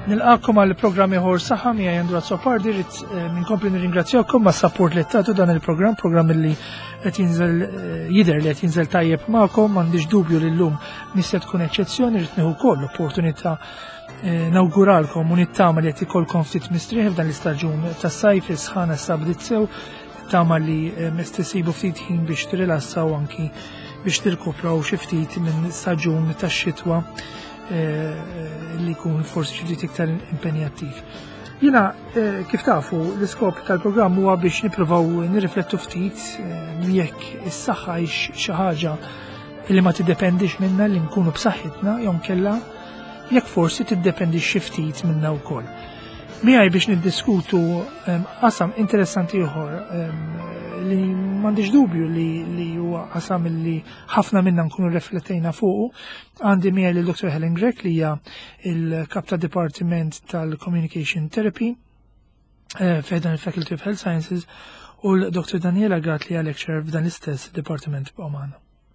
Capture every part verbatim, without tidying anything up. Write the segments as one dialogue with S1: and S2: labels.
S1: Nilqakom għal programmi ħor saħħa mija Andrew Azzopardi rrid minkompli nirringrazzjakom ma' support li tagħtu dan il-programm, programm li qed jinżel jidher li qed jinżel tajjeb magħkom, m'għandix dubju li llum nista' tkun eċċezzjoni, rid nieħu wkoll opportunità nawguralkom u nittama li qed ikolkom ftit mistrieħ f'dan l-istaġun tas-sajf is-sħana sabdiet sew, nittama li mistisibu ftit ħin biex tirrilassaw anki biex tirkupraw xi ftit minn staġun tax-xitwa li jkun forsi xi iktar impenjattiv. Jiena kif tafu l-iskop tal-programm huwa biex nippruvaw nirriflettu ftit jekk is-saħħa hix xi ħaġa li ma tiddependix minnha li nkunu b'saħħitna jew kellha jekk forsi tiddependi xi ftit minnha wkoll. Miegħi biex niddiskutu qasam interessanti ieħor li m'għandix dubju li li huwa qasam li ħafna minna nkunu riflettejna fuqu. Għandi miegħi lil Doctor Helen Grech li hija il-kap ta' Dipartiment tal-Communication Therapy f'dan il-Faculty of Health Sciences u l-Doctor Daniela Gatt li hija lecturer f'dan l-istess Dipartiment b'Oman.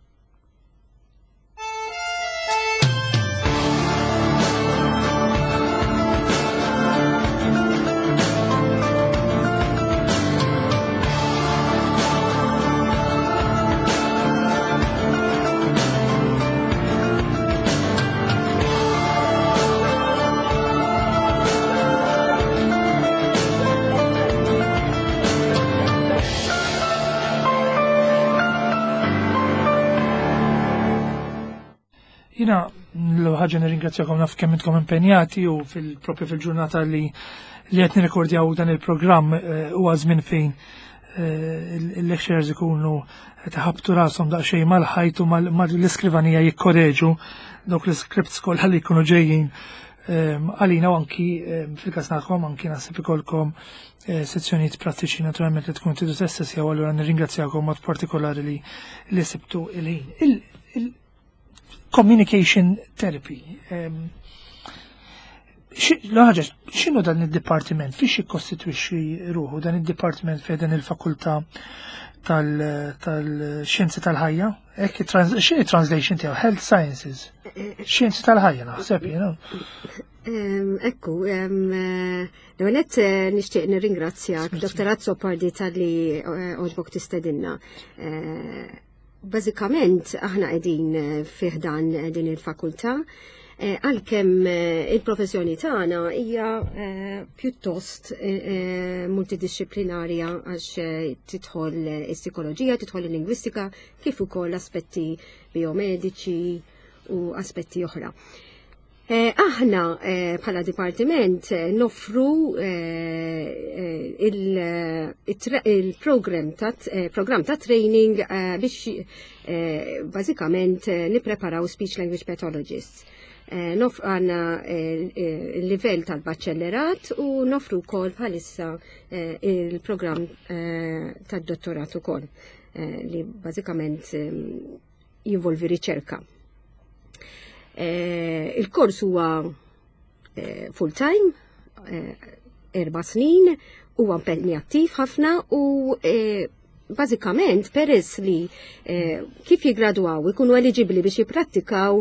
S1: Jina l-ħagġa nirringrazzjakom naf kemm intkom impenjati u fil-propju fil-ġurnata li li qed nirrekordjaw dan il-programm huwa żmien fejn il-lecturers ikunu taħabtu rashom daqsxejn mal-ħajt u mal-iskrivanija jikkoreġu dawk l-scripts kollha li jkunu ġejjin għalina u anki fil-każ nagħkom anki naħseb ikolkom sezzjonijiet prattiċi naturalment li tkun tidu testessjaw allura nirringrazzjakom mod partikolari li li sibtu il-ħin. Communication therapy. L-ħagġa, xinu dan il-departiment? Fiex jikkostitwixxi ruħu dan il-departiment fi dan il-fakultà tal-xjenzi tal-ħajja? Ekki xini translation tiegħu? Health Sciences. Xjenzi tal-ħajja naħseb, you know.
S2: Ekku, l-għanet nishtiq nirringrazzjak, Doktor Azzopardi tal-li oġbok tistedinna. Bażikament aħna qegħdin fih dan din il-fakultà għalkemm il-professjoni tagħna hija pjuttost multidisciplinarja għax tidħol is-psikoloġija, tidħol il-lingwistika, kif ukoll aspetti biomediċi u aspetti oħra. Aħna bħala dipartiment nofru il-program ta' training biex bażikament nippreparaw speech language pathologists. Nof għanna il-livell tal-baċċellerat u nofru kol bħalissa il-program tad-dottorat ukoll li bażikament jinvolvi riċerka. Il-kors huwa full-time, erba' snin, huwa impenjattiv ħafna u bażikament peress li kif jiggradwaw ikunu eligibbli biex jipprattikaw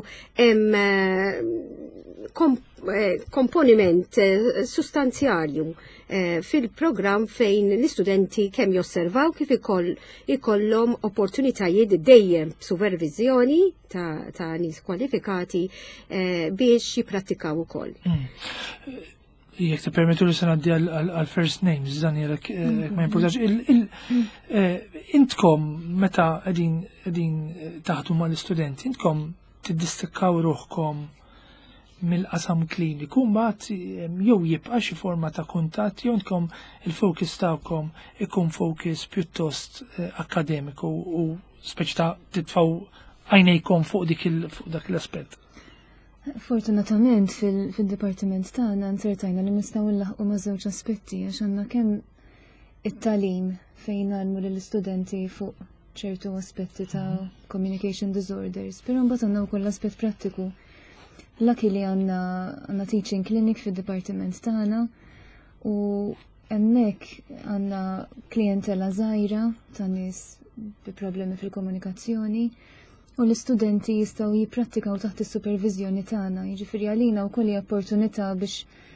S2: hemm komponiment sustanzjalju fil-programm fejn l-istudenti kemm josservaw kif ikollhom opportunitajiet dejjem supervizjoni ta' nies kwalifikati biex jipprattikaw ukoll.
S1: Jek te permettu li sanaddi għal-first names, dan jelek ma jimpurtax. Intkom, meta għedin taħdu ma l-studenti, intkom tiddistikkaw ruħkom mill-qasam kliniku, mbagħad jew jibqa' xi forma ta' kuntatt jew intkom il-fokus tagħkom ikun fokus pjuttost akademiku u speċi ta' titfgħu għajnejkom fuq dik dak l-aspett.
S3: Fortunatament fil-dipartiment tagħna nsertajna li nistgħu nlaħqu ma' żewġ aspetti għax għandna kemm it-tagħlim fejn għalmu lill-istudenti fuq ċertu aspetti ta' communication disorders, però mbagħad għandna wkoll aspett prattiku. Lucky li għandna għandna teaching clinic fid-dipartiment tagħna u hemmhekk għandna klijentela żgħira ta' nies bi problemi fil-komunikazzjoni. U l-istudenti jistgħu jipprattikaw taħt is-supervizjoni tagħna, jiġifieri għalina wkoll hija opportunità biex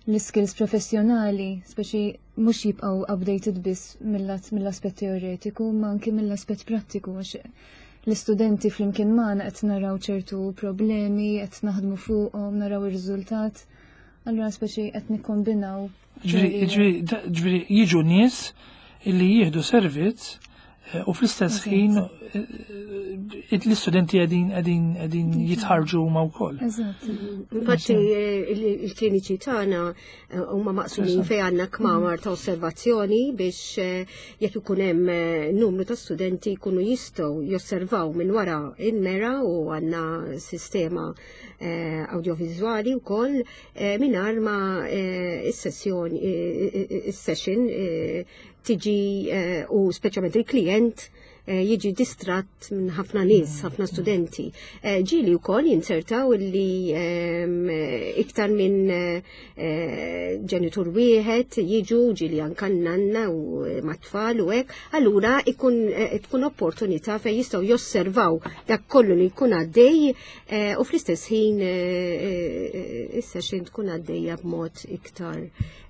S3: l-skills professjonali, speċi mhux jibqgħu updated biss mill-aspett teoretiku, ma anke mill-aspett prattiku għax l-istudenti flimkien magħna qed naraw ċertu problemi, qed naħdmu fuqhom, naraw ir-riżultat. Allura speċi qed nikkombinaw.
S1: Ġifieri jiġu nies illi jieħdu servizz u fl-istess ħin l-istudenti għedin għedin għedin jitħarġu ma' wkoll.
S2: Infatti il-kliniċi tagħna huma maqsumin fejn għandna kmamar ta' osservazzjoni biex jekk ikun hemm numru ta' studenti jkunu jistgħu josservaw minn wara il-mera u għandna sistema audiovizwali wkoll mingħajr ma is-sessjoni is-session tiġi u speċjalment il-klient jiġi distratt minn ħafna nies, ħafna studenti. Ġili wkoll jinsertaw li iktar minn ġenitur wieħed jiġu ġili anke nanna u mat-tfal u hekk, allura tkun opportunità fejn jistgħu josservaw dak kollu li jkun għaddej u fl-istess ħin is-session tkun għaddejja b'mod iktar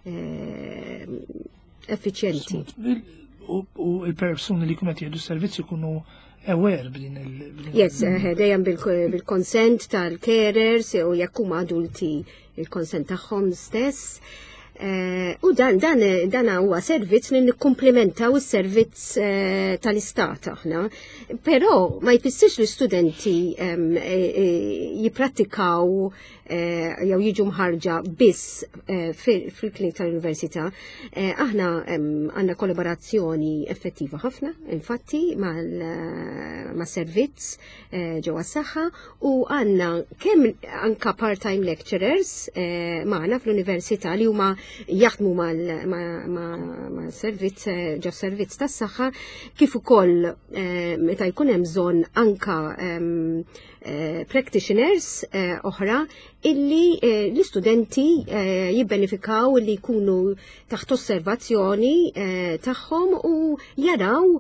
S2: effiċjenti.
S1: U il-persuni li kunet jgħidu servizzi kunu aware b'din il-
S2: Yes, dejjem bil-konsent tal-carers u jekk huma adulti il-konsent tagħhom stess. U dan dan dan huwa servizz li nikkumplementaw is-servizz tal-istat aħna. Però ma jfissirx li studenti jipprattikaw jew jiġu mħarġa biss fil-klinik tal-Università. Aħna għandna kollaborazzjoni effettiva ħafna, infatti, mas-servizz ġewwa s-saħħa u għandna kemm anke part-time lecturers magħna fl-Università li huma jaħdmu mal-servizz ġew servizz tas-saħħa kif ukoll meta jkun hemm bżonn anke practitioners oħra illi l-istudenti jibbenefikaw li jkunu taħt osservazzjoni tagħhom u jaraw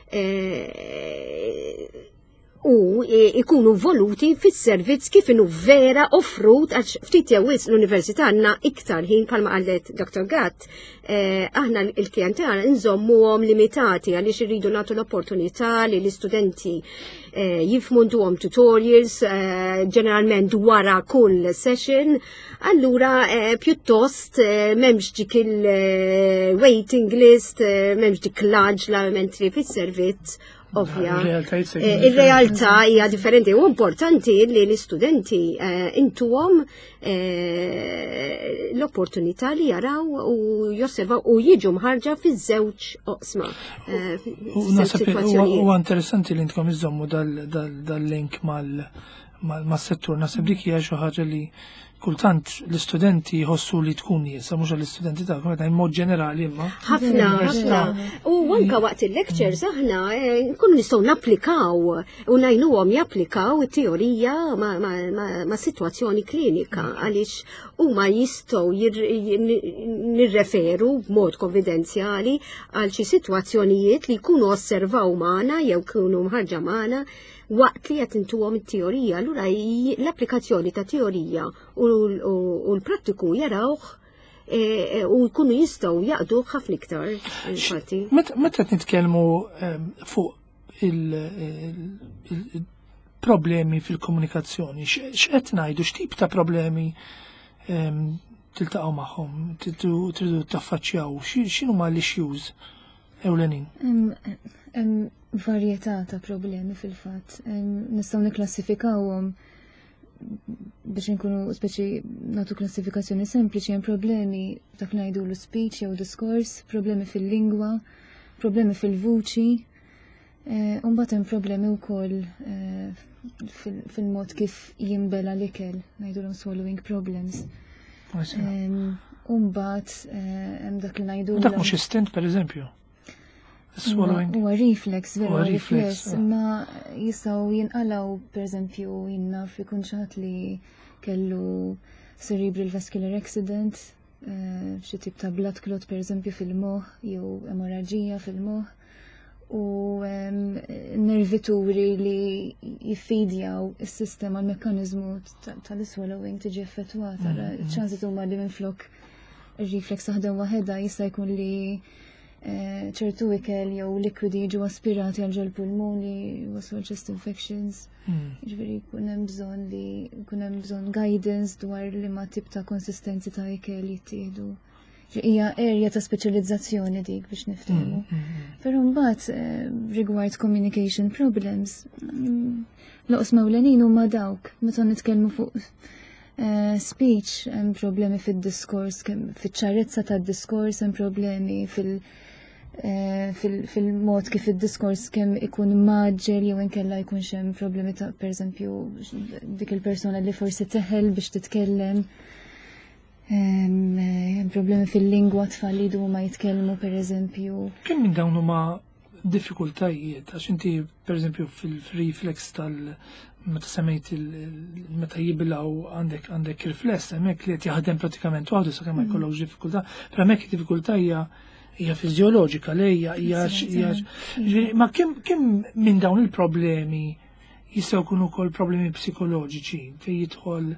S2: u ikunu voluti fis-servizz kif inhu vera offrut għax ftit jew l-Università għandna iktar ħin bħalma qalet doktor Gatt, aħna l-klijenti għandna nżommuhom limitati għaliex irridu nagħtu l-opportunità li l-istudenti jifhmu għom tutorials ġeneralment wara kull session, allura pjuttost m'hemmx dik il-waiting list, m'hemmx dik l-aġla mentri fis-servizz. Ovvja, il-realtà hija differenti u importanti li l-istudenti intuhom l-opportunità li jaraw u josservaw u jiġu mħarġa fiż-żewġ oqsma.
S1: U interessanti li intkom iżommu dal-link mal-settur. Nasib dik hija xi ħaġa li kultant l-istudenti jħossu li tkun jisa, mhux l-istudenti ta' kumeta mod ġenerali imma.
S2: Ħafna, ħafna. U anke waqt il-lectures aħna nkunu nistgħu napplikaw u ngħinuhom japplikaw it-teorija ma' sitwazzjoni klinika għaliex huma jistgħu nirreferu b'mod konfidenzjali għal xi sitwazzjonijiet li jkunu osservaw magħna jew jkunu mħarġa magħna waqt li qed intuhom it-teorija, allura l-applikazzjoni ta' teorija u l-prattiku jarawh u jkunu jistgħu jaqdu ħafna iktar infatti.
S1: Meta qed nitkellmu fuq il-problemi fil-komunikazzjoni, x'qed ngħidu, x'tip ta' problemi tiltaqgħu magħhom, tridu taffaċċjaw, x'inhuma l-issues ewlenin?
S3: Varjetà ta' problemi fil-fatt. Nistgħu nikklassifikawhom biex inkunu speċi nagħtu klassifikazzjoni sempliċi hemm problemi dak ngħidulu speech jew diskors, problemi fil-lingwa, problemi fil-vuċi, u mbagħad hemm problemi wkoll fil-mod kif jinbela l-ikel, ngħidulhom swallowing problems. U mbagħad hemm dak li ngħidulu.
S1: Dak mhux istent pereżempju.
S3: Huwa reflex, vera reflex, imma jistgħu jinqalaw pereżempju jinnaf ikun xaħat li kellu cerebral vascular accident, xi tip ta' blood clot pereżempju fil-moħħ jew emorraġija fil-moħħ u nervituri li jiffidjaw is-sistema l-mekkaniżmu tal-swallowing tiġi effettwata. ċansi huma li minflok ir-reflex waħda waħedha jista' jkun li ċertu ikel jew likwidi ġew aspirati għal ġol pulmoni waslu chest infections. Ġifieri jkun hemm bżonn li jkun hemm bżonn guidance dwar li ma tip ta' konsistenzi ta' ikel jittieħdu. Hija area ta' speċjalizzazzjoni dik biex niftehmu. Però mbagħad rigward communication problems, loqs mewlenin huma dawk meta nitkellmu fuq speech, hemm problemi fid-diskors, fiċ-ċarezza tad-diskors, hemm problemi fil- fil-mod kif id-diskors kemm ikun maġġel jew inkella jkun hemm problemi ta' pereżempju dik il-persona li forsi teħel biex titkellem. Hemm problemi fil-lingwa tfal li jdu ma jitkellmu pereżempju.
S1: Kemm minn dawn huma diffikultajiet għax inti pereżempju fil-reflex tal- meta semmejt meta jibilaw għandek għandek rifless hemmhekk li qed jaħdem pratikament waħdu sakemm ma jkollokx diffikultà, però hemmhekk id-diffikultà hija hija fiżjoloġika lejja hija ma kemm kemm minn dawn il-problemi jistgħu jkunu wkoll problemi psikoloġiċi fejn jidħol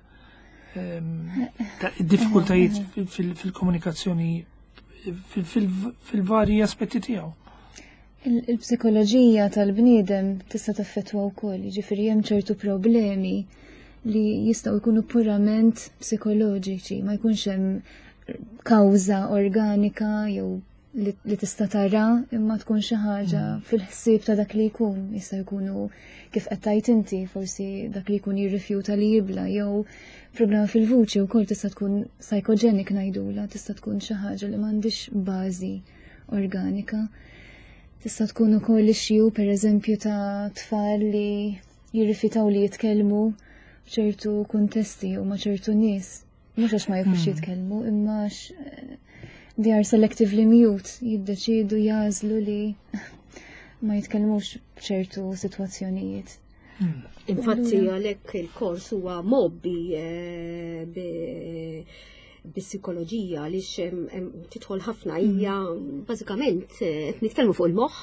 S1: id-diffikultajiet fil-komunikazzjoni fil-varji aspetti tiegħu.
S3: Il-psikoloġija tal-bniedem tista' taffettwa wkoll, jiġifieri hemm ċertu problemi li jistgħu jkunu purament psikoloġiċi, ma jkunx hemm kawża organika jew li tista' tara imma tkun xi ħaġa fil-ħsieb ta' dak li jkun. Jista' jkunu kif qed tgħid inti forsi dak li jkun jirrifjuta li jibla jew problema fil-vuċi wkoll tista' tkun psychogenic ngħidula, tista' tkun xi ħaġa li m'għandix bażi organika. Tista' tkun ukoll issue pereżempju ta' tfal li jirrifjutaw li jitkellmu ċertu kuntesti u ma' ċertu nies. Mhux għax ma jafux jitkellmu imma they are selectively mute, jiddeċidu jażlu li ma jitkellmux b'ċertu sitwazzjonijiet.
S2: Infatti għalhekk il-kors huwa mobbi bis-psikoloġija għaliex tidħol ħafna hija bażikament qed nitkellmu fuq il-moħħ.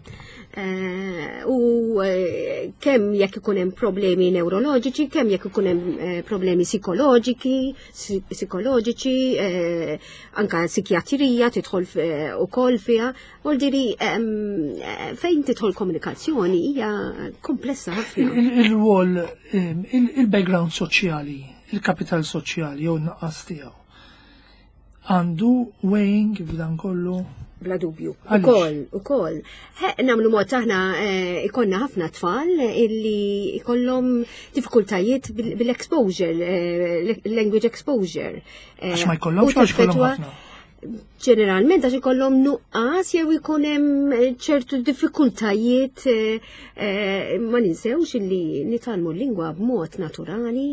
S2: U kemm jekk ikun hemm problemi neuroloġiċi, kemm jekk ikun hemm problemi psikoloġiki, psikoloġiċi, anke psikjatrija tidħol ukoll fiha, woldiri fejn tidħol komunikazzjoni hija komplessa ħafna.
S1: Il-rwol, il-background soċjali, il-kapital soċjali jew n-naqqas tiegħu għandu weighing f'dan kollu.
S2: Bla dubju. Ukoll, ukoll. Namlu mod aħna ikonna ħafna tfal illi ikollhom diffikultajiet bil-exposure, language exposure.
S1: Għax ma jkollhomx għax ikollhom ħafna.
S2: Ġeneralment għax ikollhom nuqqas jew ikun hemm ċertu diffikultajiet ma ninsewx illi nitalmu l-lingwa b'mod naturali,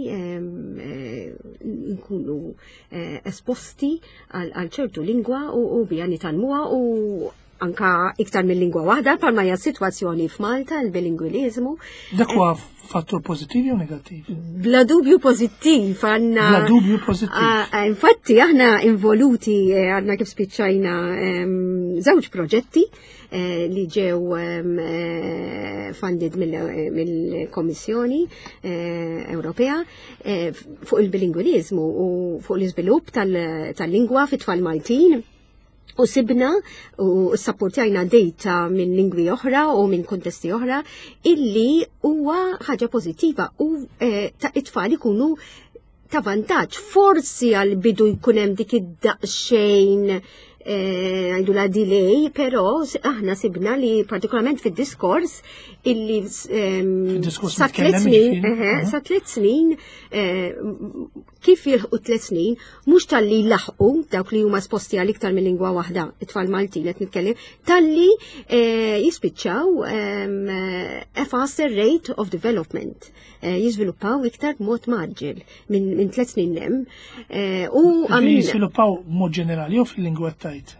S2: nkunu esposti għal ċertu lingwa u bija nitalmuha u anka iktar mill-lingwa waħda palma hija sitwazzjoni f'Malta l-bilingwiliżmu.
S1: Dak huwa fattur pożittiv jew negattiv?
S2: Bla dubju pożittiv għandna.
S1: Bla dubju pożittiv.
S2: Infatti aħna involuti għandna kif spiċċajna żewġ proġetti li ġew funded mill-Kommissjoni Ewropea fuq il-bilingwiliżmu u fuq l-iżvilupp tal-lingwa fit-tfal Maltin. U sibna u s-sapportajna data minn lingwi oħra u minn kontesti oħra illi huwa ħaġa pożittiva u ta' it-tfal ikunu ta' vantaġġ. Forsi għal bidu jkun hemm dik id-daqsxejn għajdu la delay, pero aħna sibna li partikolarment fid-diskors illi sa tliet snin, sa tliet snin kif jilħu tliet snin, mhux tal-li laħqu dawk li huma sposti għal iktar minn lingwa waħda, it-tfal Maltin qed nitkellem, tal-li jispiċċaw a faster rate of development, jiżviluppaw iktar mod maġġel minn tliet snin hemm. U
S1: għamilna jiżviluppaw mod ġenerali u fil-lingwa tajt.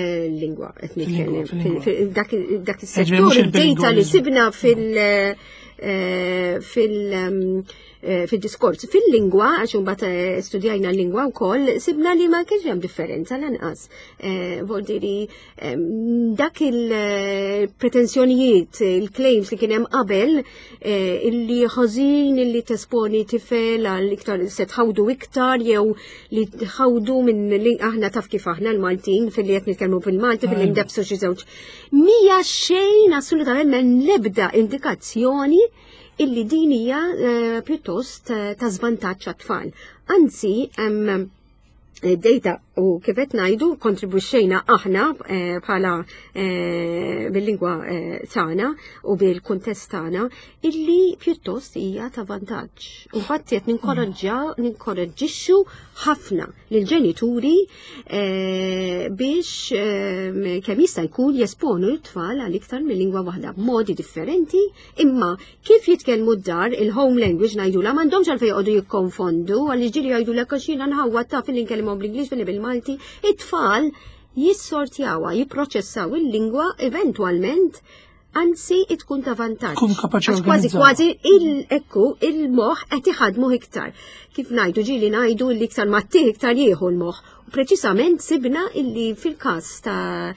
S2: Fil-lingwa qed nitkellem, dak is-settur id-data li sibna fil- fil-diskors. Fil-lingwa, għax imbagħad studjajna l-lingwa wkoll, sibna li ma kienx hemm differenza lanqas. Voldiri dak il-pretenzjonijiet, il-claims li kien hemm qabel illi ħażin illi tesponi tifel għal iktar se tħawdu iktar jew li tħawdu minn aħna taf kif aħna l-Maltin fil-li qed nitkellmu fil-Malti fil-li ndebsu xi żewġ. Mija xejn assolutament m'hemm l-ebda indikazzjoni illi din hija pjuttost ta' żvantaġġ għat-tfal. Anzi, hemm data u kifet ngħidu kontribwixxejna aħna bħala bil-lingwa tagħna u bil-kuntest tagħna illi pjuttost hija ta' vantaġġ. U ħadd qed ninkoraġġixxu ħafna lill-ġenituri biex kemm jista' jkun jesponu l-tfal għal iktar minn lingwa waħda b'modi differenti, imma kif jitkellmu d-dar il-home language ngħidula m'għandhomx għalfejn jqogħdu jikkonfondu għaliex ġieli jgħidulek għax jiena nħawwad taf li nkellmhom bl-Ingliż fil bil-Malti, it-tfal jissortjawha, jipproċessaw il-lingwa eventwalment anzi tkun ta' vantaġġ.
S1: Kun kapaċi
S2: kważi kważi il-ekku il-moħħ qed iħadmu iktar. Kif ngħidu ġieli ngħidu li iktar ma ttieħ iktar jieħu l-moħħ. U preċisament sibna illi fil-każ ta'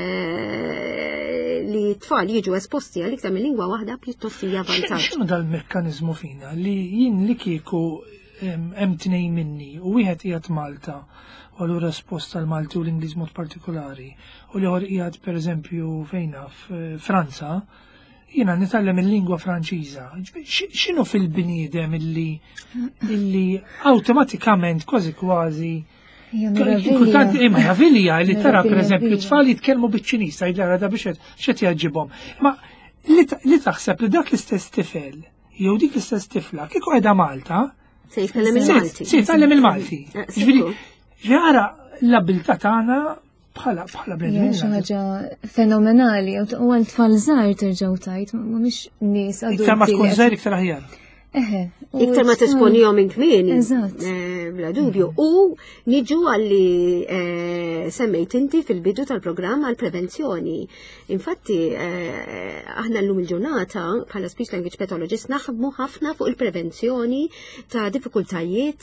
S2: li tfal jiġu esposti għal iktar minn lingwa waħda pjuttost hija vantaġġ.
S1: X'inhu dal-mekkaniżmu fina li jien li kieku hemm tnejn minni u wieħed qiegħed Malta u allura esposta l-Malti u l-Ingliż mod partikolari u li ħor qiegħed pereżempju fejna f'Franza, jiena nitgħallem il-lingwa Franċiża. X'inhu fil-bniedem illi illi awtomatikament kważi kważi Kultant imma javilja li tara pereżempju tfal jitkellmu biċ-Ċiniż tgħidlha da biex x'qed jaġġibhom. Ma li taħseb li dak l-istess tifel jew dik l-istess tifla kieku qiegħda Malta
S2: se jitkellem il-Malti.
S1: Se jitkellem il-Malti. Ġifieri ġara l-abilità tagħna bħala bħala bnedmin.
S3: Xi ħaġa fenomenali u għal tfal żgħar terġgħu tajt mhumiex nies adulti.
S1: Iktar ma tkun żgħir iktar aħjar.
S3: Eħe.
S2: Iktar ma tesponihom minn kmieni.
S3: Eżatt.
S2: Bla dubju. U niġu għalli semmejt inti fil-bidu tal-programm għal prevenzjoni. Infatti, aħna llum il-ġurnata bħala speech language pathologist naħdmu ħafna fuq il-prevenzjoni ta' diffikultajiet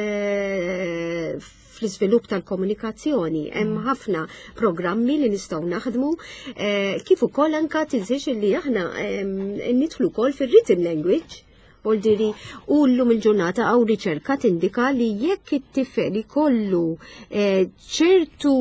S2: fl-iżvilupp tal-komunikazzjoni. Hemm ħafna programmi li nistgħu naħdmu kif ukoll anke tinsiex li aħna nidħlu wkoll fir-written language. Voldiri, u llum il-ġurnata għaw riċerka tindika li jekk it-tifel ikollu ċertu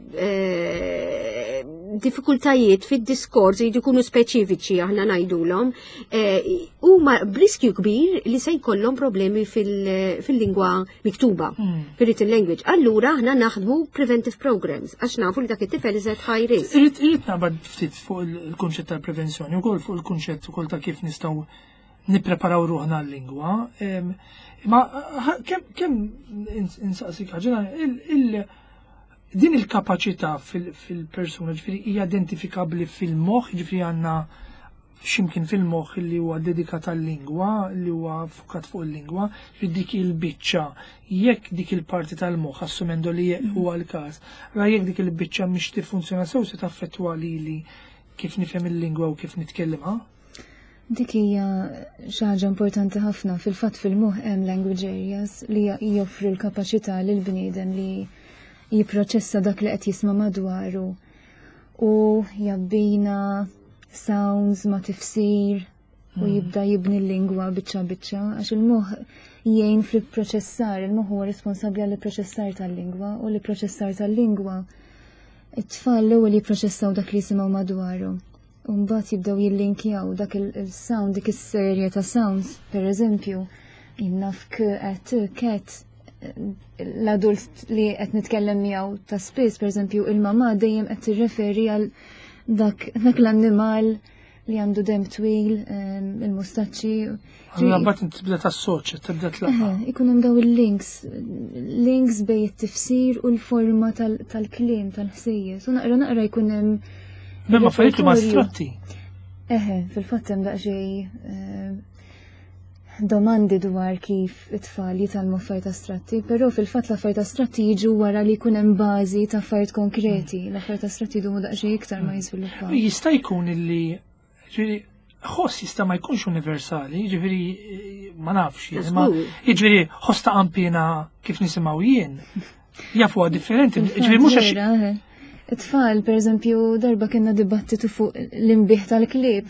S2: diffikultajiet fid-diskors li jkunu speċifiċi aħna ngħidulhom, huma b'riskju kbir li se jkollhom problemi fil-lingwa miktuba, fil-written language. Allura aħna naħdmu preventive programs għax nafu li dak it-tifel iżgħet high risk.
S1: Irid naqbad ftit fuq il-kunċett tal-prevenzjoni, ukoll fuq il-kunċett ukoll ta' kif nistgħu nippreparaw ruħna l-lingwa. Ma kemm insaqsik ħaġa din il-kapaċità fil-persuna ġifieri hija identifikabbli fil-moħħ, ġifieri għandna x'imkien fil-moħħ li huwa dedikat għall-lingwa, li huwa fukat fuq il-lingwa, dik il-biċċa jekk dik il-parti tal-moħħ assumendo li huwa l-każ, ra jekk dik il-biċċa mhix tiffunzjona sew se taffettwa lili kif nifhem il-lingwa u kif nitkellimha.
S3: Dik hija xi ħaġa importanti ħafna fil-fatt fil-moħħ hemm language areas li joffru l-kapaċità lil bniedem li jipproċessa dak li qed jisma' madwaru u jabbina sounds ma' tifsir u jibda jibni l-lingwa biċċa biċċa għax il-moħħ jgħin fil-proċessar, il-moħħ huwa responsabbli għall-proċessar tal-lingwa u l-proċessar tal-lingwa it-tfal l-ewwel jipproċessaw dak li jisimgħu madwaru. Umbat jibdaw jillinkjaw dak il-sound, dik is-serje ta' sounds, per eżempju, jinnaf k-qed, ket, l-adult li qed nitkellem miegħu ta' spiss, per eżempju, il-mama dejjem qed tirreferi għal dak l-annimal li għandu dem twil, il-mustaċċi.
S1: Mbagħad inti tibda tassoċja, tibda tlaqa.
S3: Ikun hemm daw il-links, links bej it-tifsir u l-forma tal-kliem, tal-ħsejjes. U naqra naqra jkun hemm
S1: Memma affarijiet ma stratti.
S3: Eħe, fil-fatt hemm daqsxejn domandi dwar kif it-tfal jitalmu affarijiet astratti, però fil-fatt l-affarijiet astratti jiġu wara li jkun hemm bażi ta' affarijiet konkreti. L-affarijiet astratti jdumu daqsxejn iktar ma jiżviluppaw.
S1: Jista' jkun illi ħoss jista' ma jkunx universali, jiġifieri ma nafx, ma jiġifieri ħoss ta' qampina kif nisimgħu jien. Jafu differenti, ġifieri mhux għax
S3: it-tfal, per eżempju, darba kienna dibattitu fuq l-imbieħ tal-klib.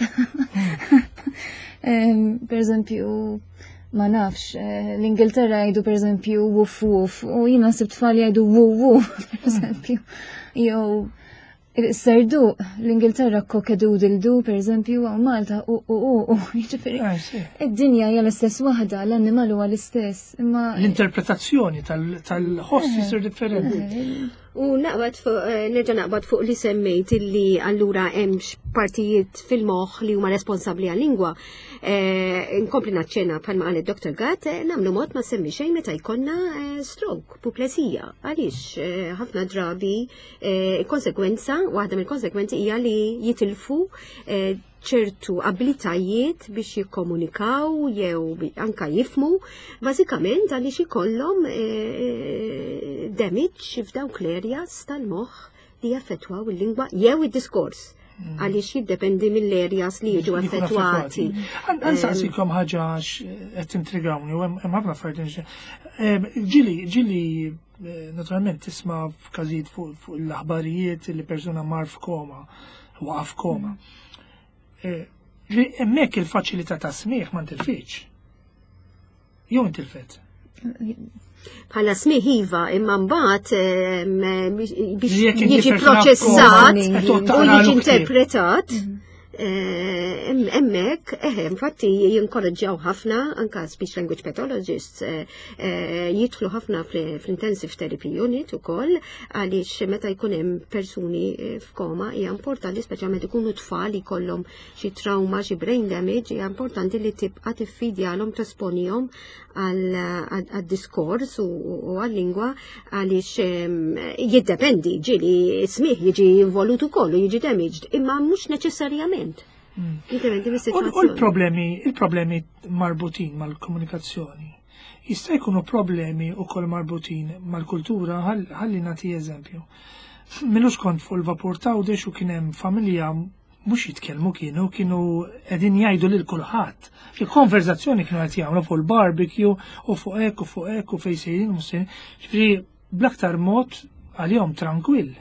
S3: Per eżempju, ma nafx, l-Ingilterra jgħidu per eżempju wuf wuf, u jina sib tfal jgħidu wu wu, per eżempju. Jow, Sardu, l-Ingilterra kokedudildu, per eżempju, għaw Malta u u u u, ġifiri. Id-dinja hija l-istess waħda, l-annimal huwa l-istess.
S1: L-interpretazzjoni tal-ħoss jisir differenti.
S2: U naqbad fuq, nerġa' naqbad fuq li semmejt illi allura hemmx partijiet fil-moħħ li huma responsabbli għal-lingwa. Inkompli naċċena bħalma qal id-Doktor Gatt, nagħmlu mod ma semmi xejn meta jkollna stroke, puplesija. Għaliex ħafna drabi konsekwenza, waħda mill-konsekwenzi hija li jitilfu ċertu abilitajiet biex jikkomunikaw jew anka jifmu, bażikament għaliex ikollhom damage f'dawk l-areas tal-moħħ li jaffettwaw il-lingwa jew id-diskors. Għaliex jiddependi mill-areas li jiġu affettwati.
S1: Għansaqsikom ħaġa qed intrigawni u hemm ħafna affarijiet. Ġili, ġili naturalment tisma' f'każijiet fuq l-aħbarijiet li persuna mar f'koma, waqaf f'koma. Emmek il-faċilità ta' smieħ ma ntilfitx. Jew intilfet.
S2: Bħala smieħ iva, imma mbagħad biex jiġi proċessat u jiġi interpretat. Emmek, eħe, infatti jinkorreġġjaw ħafna, anka speech language pathologists, jidħlu ħafna fl-intensive therapy unit ukoll, għaliex meta jkun hemm persuni f'koma, hija importanti speċjalment ikunu tfal jkollhom xi trauma, xi brain damage, hija importanti li tibqa' tiffidjalhom tesponihom għal-diskors u għal-lingwa għaliex jiddependi, ġili smieħ jiġi involut ukoll u jiġi damaged, imma mhux neċessarjament.
S1: U l-problemi, il-problemi marbutin mal-komunikazzjoni jista' jkunu problemi ukoll marbutin mal-kultura, ħalli nagħti eżempju. Milux kont fuq il-vapur Tawdex u kien hemm familja mhux jitkellmu kienu, kienu qegħdin jgħidu lil kulħadd. Il-konverzazzjoni kienu qed jagħmlu fuq il-barbecue u fuq hekk u fuq hekk u fejn sejrin u mhux ġifieri bl-aktar mod għalihom tranquill.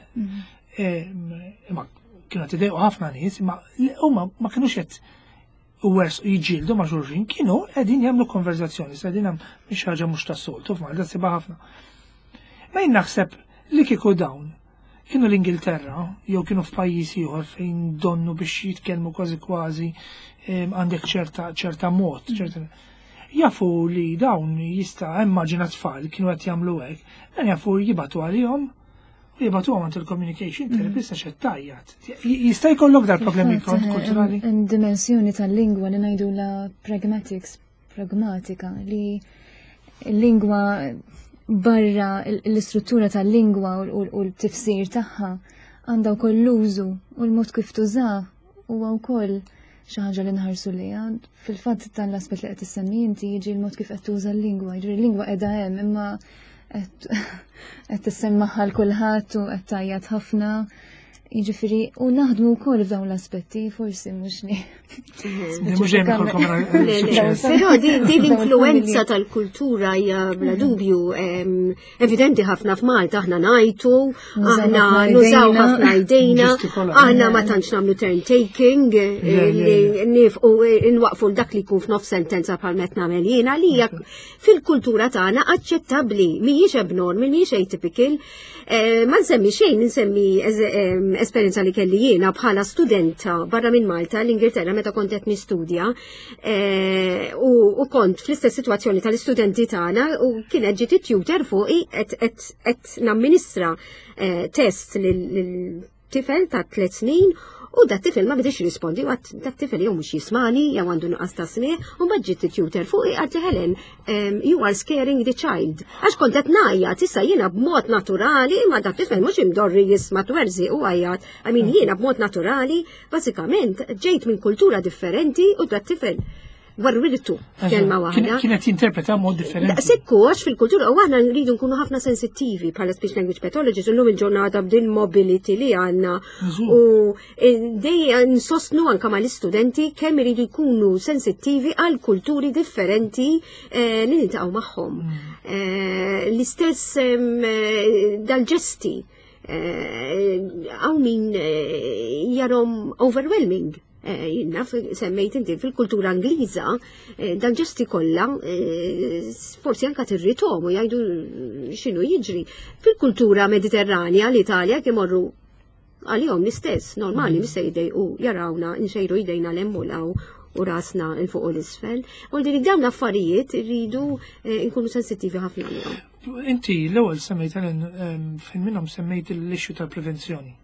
S1: Imma kienu qed idejqu ħafna nies, imma huma ma kinux qed wers jiġġieldu ma' xulxin, kienu qegħdin jagħmlu konverzazzjoni, sa qegħdin hemm mhix ħaġa mhux tas-soltu f'Malta sibha ħafna. Ma jien naħseb li kieku dawn kienu l-Ingilterra, jew kienu f'pajjiż ieħor fejn donnu biex jitkellmu kważi kważi għandek ċerta ċerta mod, ċerta. Jafu li dawn jista' immaġina tfal kienu qed jagħmlu hekk, dan jafu jibatu għalihom u jibatu għamant il-communication therapist għax qed tajjat. Jista' jkollok dal problemi kulturali?
S3: Hemm dimensjoni tal-lingwa li ngħidula pragmatics, pragmatika li l-lingwa barra l-istruttura tal-lingwa u l-tifsir tagħha għandha wkoll l-użu u l-mod kif tuża huwa wkoll xi ħaġa li nħarsu liha. Fil-fatt dan l-aspett li qed issemmi inti jiġi l-mod kif qed tuża l-lingwa, jiġri l-lingwa qiegħda hemm imma qed tissemmaħħa l kulħadd u qed tajjat ħafna. Jiġifieri u naħdmu wkoll f'dawn l-aspetti, forsi mhux ni.
S2: Però din l-influenza tal-kultura hija bla dubju evidenti ħafna f'Malta, aħna ngħidu, aħna nużaw ħafna jdejna, aħna ma tantx nagħmlu turn taking, nwaqfu dak li jkun f'nofs sentenza bħal met nagħmel jiena li hija fil-kultura tagħna aċċettabbli, mhijiex abnormal, mhijiex atypical. Ma nsemmi xejn, nsemmi esperjenza li kelli jiena bħala studenta barra minn Malta l-Ingilterra meta kont qed nistudja u kont fl-istess sitwazzjoni tal-istudenti tagħna u kienet ġiet tutor fuqi qed namministra test lil-tifel ta' tliet snin u dat tifel ma bidix jirrispondi u għat dat tifel jew mhux jismani jew għandu nuqqas ta' smieħ u mbagħad ġiet tutor fuqi għalti Helen you are scaring the child. Għax kont qed ngħajjat issa jiena b'mod naturali ma dat tifel mhux imdorri jisma' twerżi u għajjat. I mean jiena b'mod naturali bażikament ġejt minn kultura differenti u dat tifel warwirtu kelma waħda.
S1: Kienet jinterpreta mod differenti.
S2: Sekku għax fil-kultura u aħna nridu nkunu ħafna sensittivi bħala speech language pathologists u llum il-ġurnata b'din mobility li għandna u dej nsostnu anke mal-istudenti kemm iridu jkunu sensittivi għal kulturi differenti li niltaqgħu magħhom. L-istess dal-ġesti għaw min jarom overwhelming. Jinnaf, semmejt inti fil-kultura Angliża, dal-ġesti kollha forsi anke tirrithom u jgħidu x'inhu jiġri. Fil-kultura Mediterranja l-Italja kemm morru għalihom l-istess, normali mista jdejqu jarawna nxejru jdejna l-emmulaw u rasna il-fuq u l-isfel. U li dawn affarijiet irridu nkunu sensittivi ħafna għalihom.
S1: Inti l-ewwel semmejt fejn minnhom semmejt l-ixxu tal-prevenzjoni.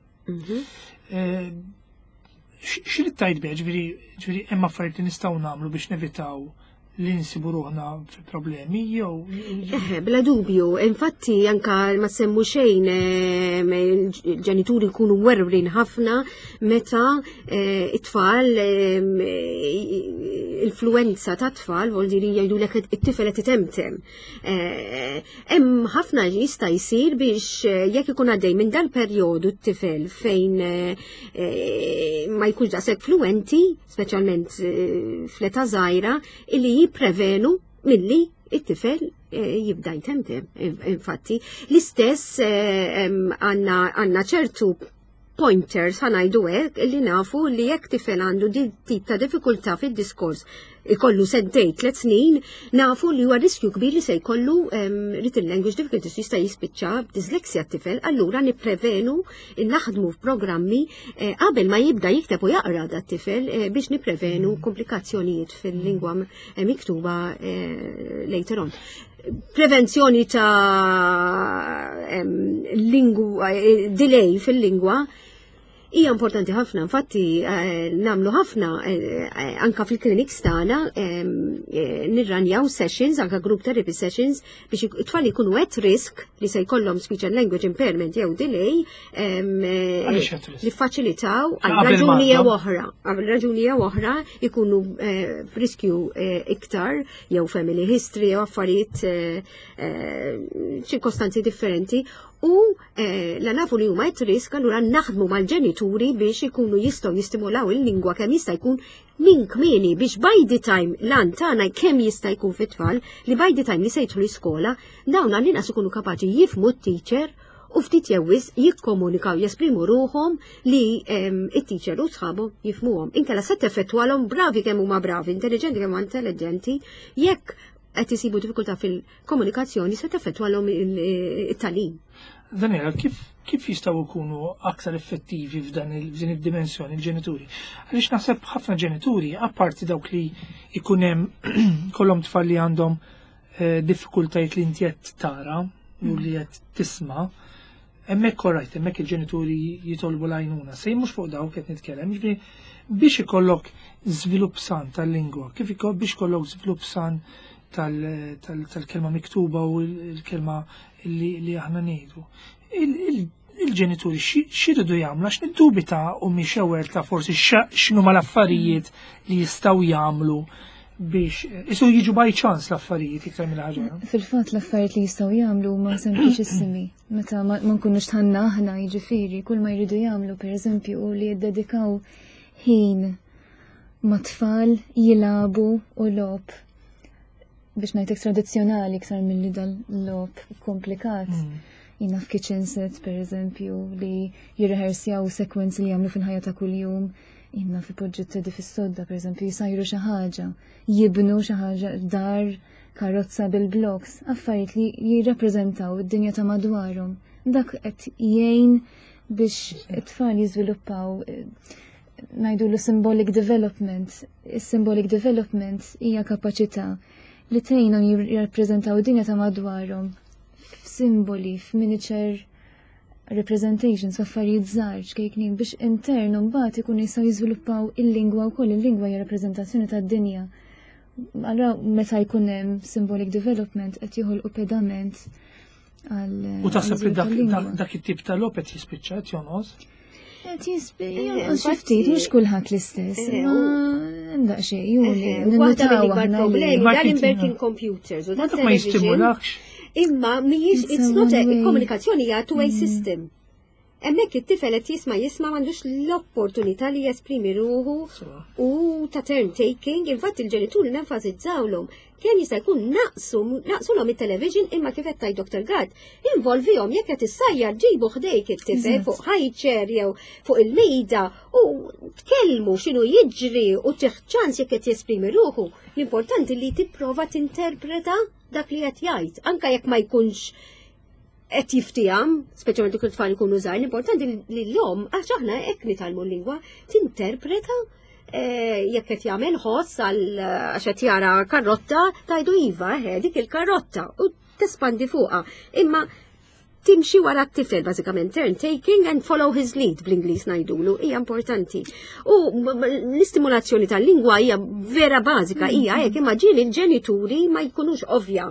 S1: X'rid tajt biha ġifieri hemm affarijiet li nistgħu nagħmlu biex nevitaw li nsibu ruħna fi problemi jew.
S2: Bla dubju, infatti anka ma semmu xejn il-ġenituri jkunu werwrin ħafna meta it-tfal influenza ta' tfal vol diri jgħidulek it-tifel qed itemtem. Hemm ħafna jista' jsir biex jekk ikun għaddej minn dal-perjodu t-tifel fejn ma jkunx daqshekk fluenti, speċjalment fl-età żgħira, illi jipprevenu milli it-tifel jibda jtemtem. Infatti, l-istess għandna ċertu pointers ħanajdu hekk li nafu li jekk tifel għandu din tip ta' diffikultà fid-diskors ikollu sentej tliet snin, nafu li huwa riskju kbir li se jkollu written language difficulties jista' jispiċċa b'disleksja t-tifel, allura nipprevenu naħdmu f'programmi qabel ma jibda jikteb u jaqra dat tifel biex nipprevenu komplikazzjonijiet fil-lingwa miktuba later on. Prevenzjoni ta' lingwa, delay fil-lingwa hija importanti ħafna, infatti nagħmlu ħafna anka fil-clinics tagħna nirranjaw sessions, anka group therapy sessions biex it-tfal ikunu at risk li se jkollhom speech and language impairment jew delay li faċilitaw għal raġuni jew oħra, għal raġuni jew oħra ikunu f'riskju iktar jew family history jew affarijiet ċirkostanzi differenti. U la nafu li huma at risk allura naħdmu mal-ġenituri biex ikunu jistgħu jistimulaw il-lingwa kemm jista' jkun minn kmieni biex by the time lan tagħna kemm jista' jkun fit-tfal li by the time li se jidħlu l-iskola dawn għal-inqas ikunu kapaċi jifhmu t-teacher u ftit jewwis jikkomunikaw jesprimu ruhom li it-teacher u sħabhom jifhmuhom. Inkella se teffettwalhom bravi kemm huma bravi, intelligenti kemm huma intelligenti, jekk qed isibu diffikultà fil-komunikazzjoni se teffettwalhom it-tagħlim.
S1: Daniela, kif kif jistgħu jkunu aktar effettivi f'dan il-din id-dimensjoni il-ġenituri? Għaliex naħseb ħafna ġenituri, apparti dawk li jkun hemm kollhom tfal li għandhom diffikultajiet li inti qed tara u li qed tisma', hemmhekk korrajt, hemmhekk il-ġenituri jitolbu l-għajnuna. Se mhux fuq dawk qed nitkellem, biex ikollok żvilupp san tal-lingwa, kif biex ikollok żvilupp san tal-kelma miktuba u l-kelma li aħna ngħidu. Il-ġenituri x'iridu jagħmlu għax niddubita u mhix ewerta forsi x'inhu mal-affarijiet li jistgħu jagħmlu biex isu jiġu by chance l-affarijiet iktar minn ħaġa.
S3: Fil-fatt l-affarijiet li jistgħu jagħmlu ma sempliċissimi. Meta ma nkunux tħanna aħna jiġifieri kull ma jridu jagħmlu pereżempju li jiddedikaw ħin ma' tfal jilabu u lob biex ngħid tradizzjonali iktar milli dal-lob komplikat. Jina f'kitchen set pereżempju li jirrehersjaw sekwenzi li jagħmlu fil-ħajja ta' kuljum. Jina fi proġetti fis-sodda pereżempju jisajru xi ħaġa, jibnu xi ħaġa dar, karozza bil-bloks, affarijiet li jirrappreżentaw id-dinja ta' madwarhom. Dak qed jgħin biex it-tfal jiżviluppaw ngħidulu symbolic development. Is-symbolic development hija kapaċità li tgħinhom jirrappreżentaw id-dinja ta' madwarhom f'simboli, f'miniature representations, f'affarijiet żgħar kejknin biex intern mbagħad ikun jistgħu jiżviluppaw il-lingwa wkoll, il-lingwa hija rappreżentazzjoni tad-dinja. Allura meta jkun hemm symbolic development qed joħolqu pedament għal.
S1: U taħseb li dak it-tip tal-lob qed jispiċċa qed jonqos?
S3: Xiftit, mux kullħat l-istess. Ndaqxie, juli.
S2: Waħda mill-ikbar problemi dal-inverting computers u
S1: Ma jistimulakx.
S2: Imma mhijiex it's not a komunikazzjoni hija two-way system. Hemmhekk it-tifel qed jisma' jisma' m'għandux l-opportunità li jesprimi ruħu u ta' turn taking, infatti il-ġenituri nenfasizzawlhom kemm jista' jkun naqsu naqsulhom it-television imma kif qed tajt Doktor Gatt, involvihom jekk qed issajjar ġibu ħdejk it-tifel fuq high chair jew fuq il-mejda u tkellmu x'inhu jiġri u tieħ ċans jekk qed jesprimi ruħu. L-importanti li tipprova tinterpreta dak li qed jgħid, anke jekk ma jkunx qed jiftihom, speċjalment dik it-tfal ikunu żgħar, importanti li l-lum għax aħna hekk nitalmu l-lingwa tinterpreta jekk qed jagħmel ħoss għal għax qed jara karrotta tajdu iva dik il-karrotta u tespandi fuqha. Imma timxi wara t-tifel bażikament turn taking and follow his lead bl-Ingliż ngħidulu hija importanti. U l-istimulazzjoni tal-lingwa hija vera bażika hija hekk imma ġieli l-ġenituri ma jkunux ovvja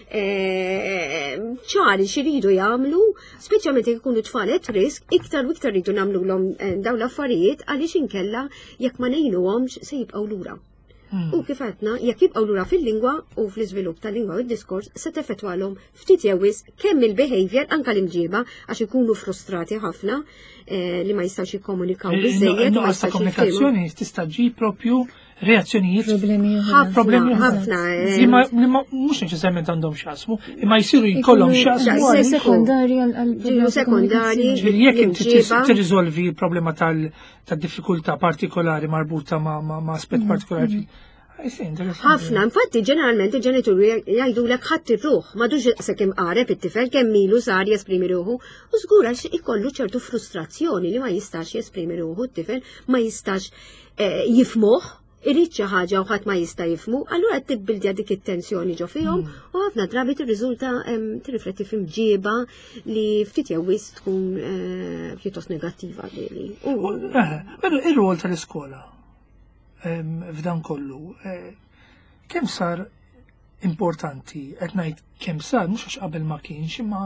S2: ċari xiridu jagħmlu, speċjalment jekk ikunu tfal at risk, iktar u iktar ridu nagħmluhom dawn l-affarijiet għaliex inkella jekk ma ngħinuhomx se jibqgħu lura. U kif għedna, jekk jibqgħu lura fil-lingwa u fl-iżvilupp tal-lingwa u d-diskors se teffettwalhom ftit jewis kemm il-behavior anke l-imġieba għax ikunu frustrati ħafna li ma jistax jikkomunikaw biżejjed u ma jistax
S1: komunikazzjoni tista' ġib propju reazzjonijiet
S2: problemi ħafna
S1: li mhux neċessarjament għandhom x'jaqsmu, imma jsiru jkollhom x'jaqsmu
S3: għal sekondarji għal
S2: sekondarji.
S1: Jekk inti tirriżolvi problema tal-diffikultà partikolari marbuta ma' aspett partikolari.
S2: Ħafna, infatti ġeneralment il-ġenituri jgħidulek ħadd ir-ruħ, m'għadux sekemm qareb it-tifel kemm ilu sar jesprimi ruħu, u żgur għax ikollu ċertu frustrazzjoni li ma jistax jesprimi ruħu t-tifel, ma jistax jifmuh, irrid xi ħaġa u ħadd ma jista' jifmu, allura qed tibbildja dik it-tensjoni ġo fihom u ħafna drabi tirriżulta tirrifletti f'imġieba li ftit jewwis tkun pjuttost negattiva lili.
S1: Ir-rol tal-iskola f'dan kollu, kemm sar importanti, qed ngħid kemm sar, mhux għax qabel ma kienx, imma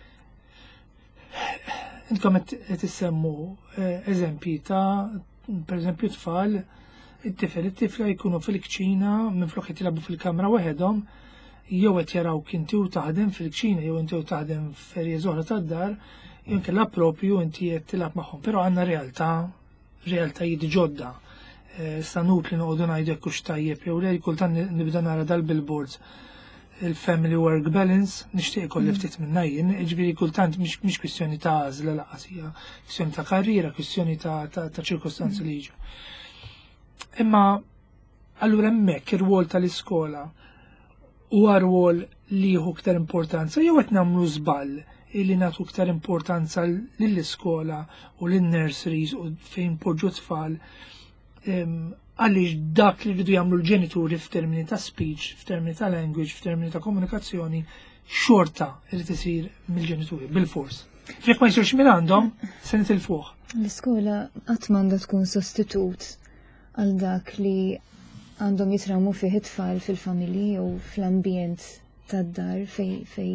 S1: intkom qed issemmu eżempji ta' pereżempju tfal, it-tifel, it-tifla jkunu fil-kċina minflok qed jilagħbu fil-kamra waħedhom, jew qed jarawk inti u taħdem fil-kċina jew inti u taħdem f'erja oħra tad-dar, jew inkella proprju inti qed tilgħab magħhom, però għandna realtà, realtajiet ġodda. Stanut li noqogħdu ngħidu hekk hux tajjeb jew le kultant nibda nara dal-billboards il-family work balance, nixtieq ikolli ftit minnha jien, jiġifieri kultant mhix kwistjoni ta' għażla laqas hija kwistjoni ta' karriera, kwistjoni ta' ċirkostanzi li jiġu. Imma allura hemmhekk ir-rwol tal-iskola huwa rwol li jieħu iktar importanza jew qed nagħmlu żball illi nagħtu iktar importanza lill-iskola u lin-nurseries u fejn poġġu tfal għaliex dak li rridu jagħmlu l-ġenituri f'termini ta' speech, f'termini ta' language, f'termini ta' komunikazzjoni, xorta irid isir mill-ġenituri, bil-fors. Jekk ma jsirx minn għandhom, se nitilfuh.
S3: L-iskola qatt m'għandha tkun sostitut għal dak li għandhom jitrawmu fih it-tfal fil-familji u fl-ambjent tad-dar fej fej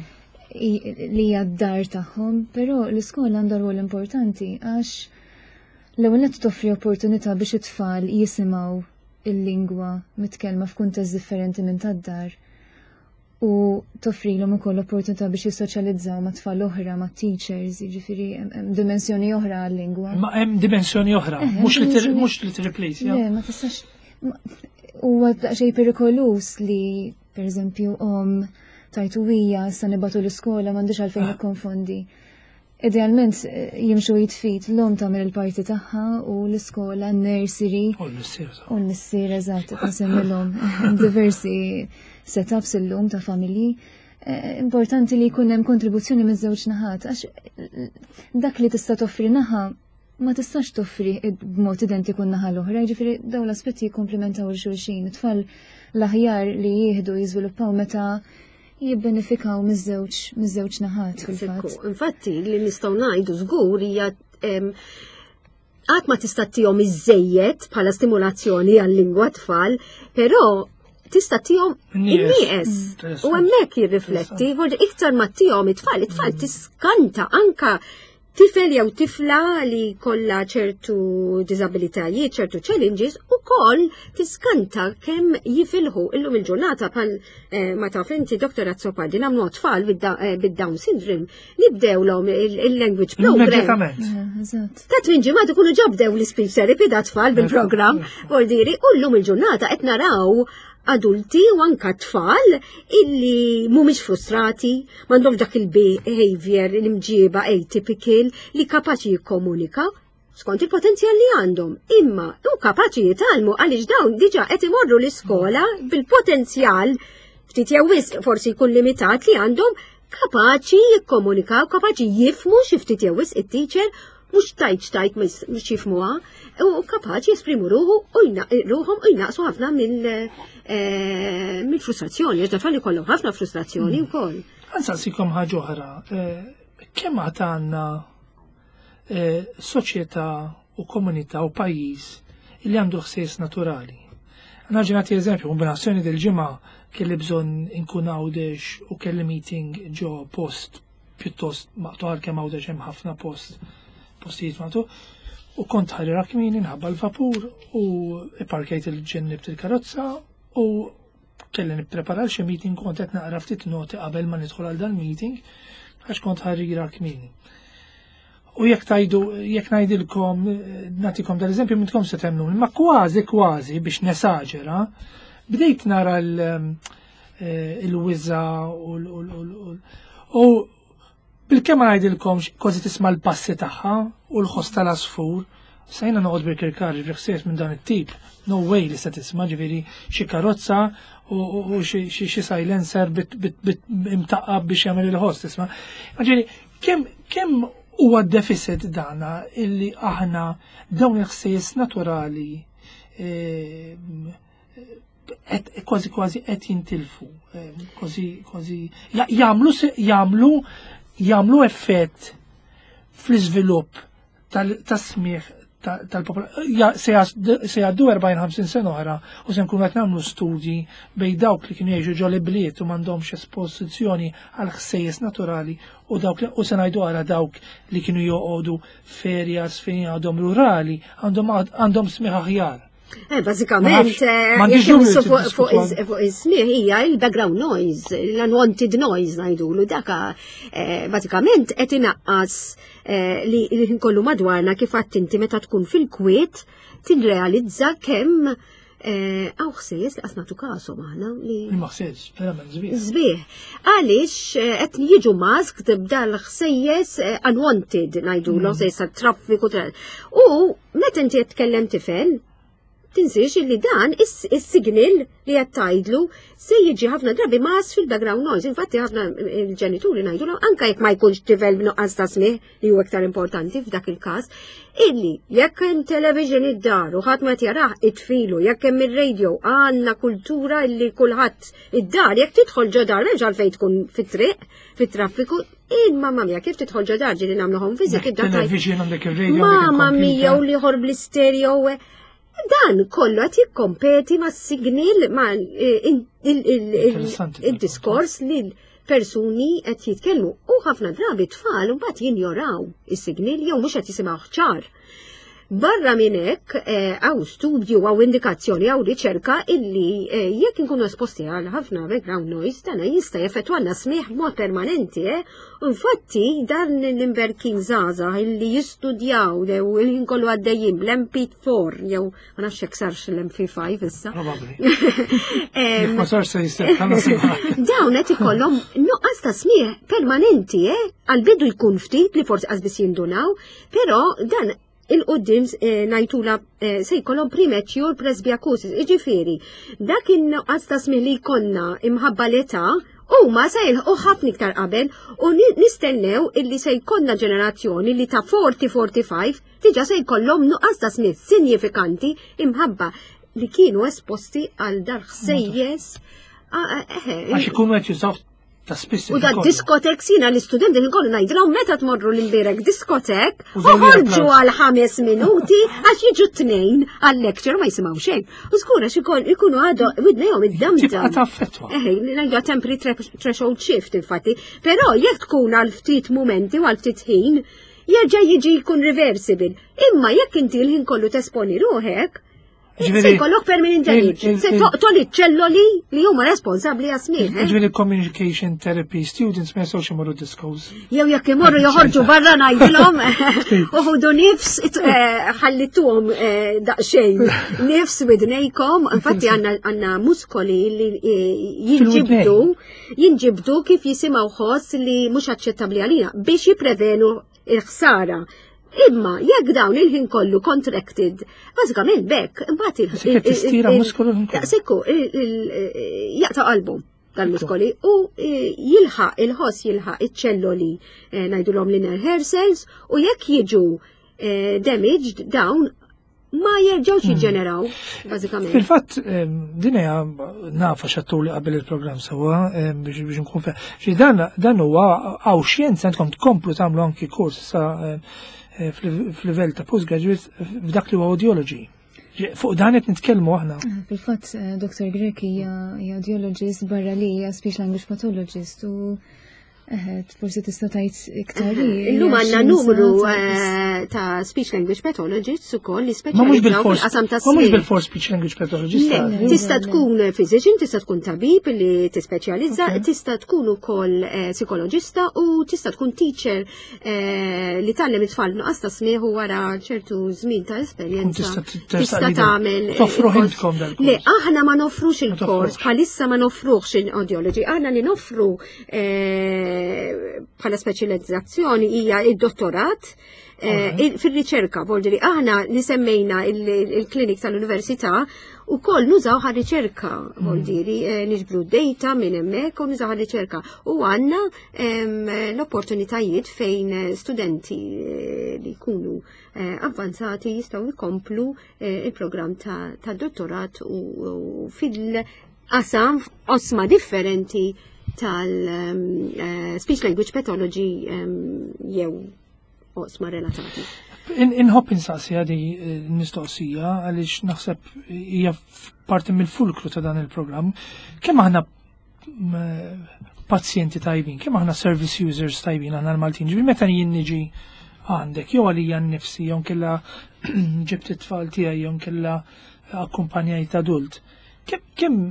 S3: li hija d-dar tagħhom, però l-iskola għandha rwol importanti għax l-ewwel qed toffri opportunità biex it-tfal jisimgħu il-lingwa mitkellma f'kuntest differenti minn tad-dar u toffrilhom ukoll opportunità biex jissoċjalizzaw ma' tfal oħra ma' teachers, jiġifieri hemm dimensjoni oħra għall-lingwa.
S1: Ma hemm dimensjoni oħra, mhux li mhux li tirreplace.
S3: Le, ma tistax huwa xejn perikolus li pereżempju om tajtu hija issa nibatu l-iskola m'għandix għalfejn nikkonfondi. Idealment jimxu jitfit l-om tagħmel il-parti tagħha u l-iskola, n-nursery
S1: u l-nissier.
S3: U l-nissier eżatt, nsemmilhom diversi setups illum ta' familji. Importanti li jkun hemm kontribuzzjoni miż-żewġ naħat għax dak li tista' toffri naħa ma tistax toffri b'mod identiku naħa l-oħra, jiġifieri dawn l-aspetti jikkomplementaw il-xulxin. Tfal l-aħjar li jieħdu jiżviluppaw meta jibbenefikaw miż-żewġ miż-żewġ naħat fil-fatt.
S2: Infatti li nistgħu ngħidu żgur hija qatt ma tista' tihom iżejjed bħala stimulazzjoni għal-lingwa tfal, però tista' tihom in-nieqes. U hemmhekk jirrifletti, iktar ma tihom it-tfal, it-tfal tiskanta anka tifel jew tifla li kollha ċertu disabilitajiet, ċertu challenges ukoll tiskanta kemm jifilħu illum il-ġurnata bħal ma taf inti doktora Zopardi nagħmlu tfal bid-Down syndrome nibdewlhom il-language program. Ta' tmien ġimgħat ikunu ġabdew l-speech therapy da tfal bil-programm ordiri u llum il-ġurnata qed naraw adulti u anka tfal illi mhumiex frustrati, m'għandhomx dak il-behavior l-imġieba atypical li kapaċi jikkomunika skont il-potenzjal li għandhom. Imma u kapaċi jitalmu għaliex dawn diġà qed imorru l-iskola bil-potenzjal ftit jew wisq forsi jkun limitat li għandhom kapaċi jikkomunikaw, kapaċi jifmu xi ftit jew wisq it-teacher mhux tajt tajt mhux jifmuha u kapaċi jesprimu ruħu u ruħhom u jnaqsu ħafna mill-frustrazzjoni, għax tfal ikollhom ħafna frustrazzjoni wkoll.
S1: Nsaqsikom ħaġa oħra, kemm għad għandna soċjetà u komunità u pajjiż li għandu ħsies naturali. Naġi nagħti eżempju, kombinazzjoni del-ġimgħa kelli bżonn inkun għawdex u kelli meeting ġo post pjuttost maqtuħal kemm għawdex hemm ħafna post postijiet maqtu u kont ħarira kmini nħabba l-vapur u parkejt il-ġennib il-karozza u kelli nipprepara xi meeting kont qed naqra ftit noti qabel ma nidħol għal dan meeting għax kont ħarira kmini. U jekk tajdu, jekk ngħidilkom, nagħtikom dal-eżempju minnkom se temnun, ma kważi kważi biex nesaġera, bdejt nara l-wiża u bil-kemm ma ngħidilkomx kważi tisma' l-passi tagħha u l-ħoss tal-asfur, sajna noqgħod bil-kirkar ġifieri minn dan it-tip, no way li se tisma' ġifieri xi karozza u xi silencer imtaqqab biex jagħmel il-ħoss tisma'. Ġifieri kemm kemm huwa deficit dana illi aħna dawn il-ħsies naturali kważi kważi qed jintilfu, kważi kważi jagħmlu jagħmlu jagħmlu effett fl-iżvilupp tas-smigħ tal-popolazzjoni. Se jgħaddu erbgħin ħamsin sena oħra u se nkunu qed nagħmlu studji bejn dawk li kienu jgħixu ġol bliet u m'għandhomx espożizzjoni għal ħsejjes naturali u dawk u se ngħidu ara dawk li kienu joqogħdu ferjas fejn għadhom rurali għandhom smigħ aħjar.
S2: Eh, bażikament, fuq is-smigħ hija il-background noise, l-unwanted noise ngħidulu daka bażikament qed inaqqas li nkollu madwarna kif qatt inti meta tkun fil-kwiet tinrealizza kemm għaw ħsejjes li qasnatu kasom aħna li.
S1: Ma ħsejjes, verament żbieħ.
S2: Żbieħ. Għaliex qed jiġu mask tibda l-ħsejjes unwanted ngħidulu, ħsejjes tat-traffiku. U meta inti qed tkellem tifel, tinsiex li dan is-signal li qed tgħidlu se jiġi ħafna drabi mas fil-background noise. Infatti ħafna il-ġenituri ngħidulu anke jekk ma jkunx tifel b'nuqqas ta' smigħ li huwa iktar importanti f'dak il-każ, illi jekk hemm television id-dar u ħadd ma jarah it-tfilu, jekk hemm ir-radio għandna kultura li kulħadd id-dar jekk tidħol ġo dar m'hemmx għalfejn tkun fit-triq, fit-traffiku, il-mamma mia kif tidħol ġo dar ġieli nagħmlu home visit id-dar.
S1: Television għandek ir-radio.
S2: Mamma mia u li ħorb l-istereo. Dan kollu għat jikkompeti ma' signal ma' il-diskors li l-persuni għat jitkellmu u ħafna drabi tfal u bat jinjoraw il-signal jew mux għat jisimaw ċar. Barra minnek għaw studju għaw indikazzjoni għaw riċerka illi jekk nkunu esposti għal ħafna background noise dana jista' jeffettwanna smieħ mod permanenti. Infatti dan l-imberkin zaza illi jistudjaw jew il-ħin kollu għaddejjin bl-M P four jew ma nafx hekk sarx l-M P five issa.
S1: Ma sarx se jista'
S2: dawn qed ikollhom nuqqas ta' smieħ permanenti għal-bidu jkun ftit li forsi qasbis jindunaw, però dan il-qoddim najtula se jkollhom premature presbyacusis, iġifieri dak in-nuqqas ta' smieħ li jkollna imħabba l-età huma se jilħqu ħafna iktar qabel u nistennew illi se jkollna ġenerazzjoni li ta' forty forty-five diġà se jkollhom nuqqas ta' smieħ sinifikanti imħabba li kienu esposti għal dar ħsejjes.
S1: Għax ikunu qed jużaw ta' spiss.
S2: U da diskotek sina l-istudenti nkollu ngħidilhom meta tmorru l-imbirek diskotek uħorġu għal ħames minuti għax jiġu tnejn għal-lecture ma jisimgħu xejn. U żgur għax ikunu għadu widnejhom id-damdam.
S1: Tibqa' taffettwa.
S2: Eħe, ngħidu temporary threshold shift infatti. Però jekk tkun għal ftit mumenti u għal ftit ħin, jerġa' jiġi jkun reversible. Imma jekk inti l-ħin kollu tesponi ruħek, se jkollok permanent damage, se toqtol iċ-ċelloli li huma responsabbli għasmieħ.
S1: Ġifieri communication therapy students ma jistgħux imorru diskos.
S2: Jew jekk imorru joħorġu barra ngħidilhom uħudu nifs ħallituhom daqsxejn nifs widnejkom, infatti għandna muskoli li jinġibdu jinġibdu kif jisimgħu ħoss li mhux aċċettabbli għalina biex jipprevenu il-ħsara. Imma jekk dawn il-ħin kollu contracted, bażikament bekk, imbagħad
S1: tistira muskolu
S2: Sekku jaqta' qalbu tal-muskoli u jilħaq il-ħoss jilħaq iċ-ċelloli ngħidulhom linear hair cells u jekk jiġu damaged dawn ma jerġgħux jiġġeneraw bażikament.
S1: Fil-fatt din hija nafa x'attur li qabel il-programm sewwa biex nkun fehm. Dan huwa hawn xjenza għandkom tkomplu tagħmlu anki kurs sa f'livell ta' postgraduate f'dak li huwa audiology. Fuq dan qed nitkellmu aħna.
S3: Fil-fatt Doktor Grek hija audiologist barra li hija speech language pathologist u Eħed, forsi tista' tgħid iktar.
S2: Illum għandna numru ta' speech language pathologists ukoll li speċjalizzaw fil-qasam tas-smih.
S1: Mhux bil-fors speech language pathologist.
S2: Tista' tkun physician, tista' tkun tabib li tispeċjalizza, tista' tkun ukoll psikoloġista u tista' tkun teacher li tgħallem it-tfal nuqqas ta' smih u wara ċertu żmien ta' esperjenza. Tista' tagħmel.
S1: Toffru ħintkom dal-kors.
S2: Le, aħna ma nofrux il-kors, bħalissa ma nofruħx il-audiology, aħna li nofru bħala speċjalizzazzjoni hija id-dottorat fil-riċerka, voldiri aħna li semmejna il-klinik tal-università u koll nużaw ħar-riċerka, voldiri niġbru data minn hemmhekk u nużaw ħar-riċerka u għandna l-opportunitajiet fejn studenti li jkunu avvanzati jistgħu jkomplu il-programm ta' dottorat u fil-qasam osma differenti tal-speech language pathology jew osma relatati.
S1: Inħobb insaqsi għadi l-mistoqsija għaliex naħseb hija parti mill-fulkru ta' dan il-programm. Kemm aħna pazjenti tajbin, kemm aħna service users tajbin aħna l-Maltin, ġibi meta jien niġi għandek, jew għalija nnifsi, jew kella ġibt it-tfal tiegħi, jew kella akkumpanjajt adult. Kemm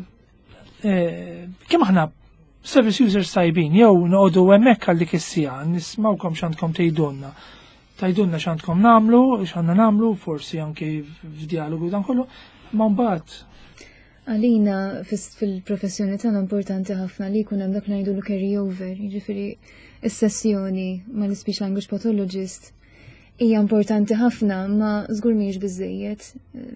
S1: kemm aħna service users tajbin, jew noqogħdu hemmhekk għal dik is-sija, nismawkom x'għandkom tgħidulna. Tgħidulna x'għandkom nagħmlu, x'għandna nagħmlu, forsi anke f'dialogu dan kollu, ma mbagħad.
S3: Għalina fil-professjoni tagħna importanti ħafna li jkun hemm dak ngħidulu carry over, jiġifieri is-sessjoni mal-speech language pathologist hija importanti ħafna ma żgur mhijiex biżejjed.